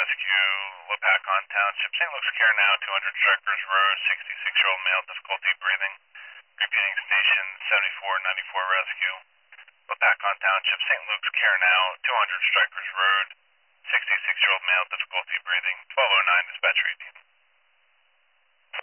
Rescue, Lapacon Township, St. Luke's Care Now, 200 Strikers Road, 66-year-old male, difficulty breathing. Repeating station 7494 Rescue, Lapacon Township, St. Luke's Care Now, 200 Strikers Road, 66-year-old male, difficulty breathing. 1209 dispatch reading.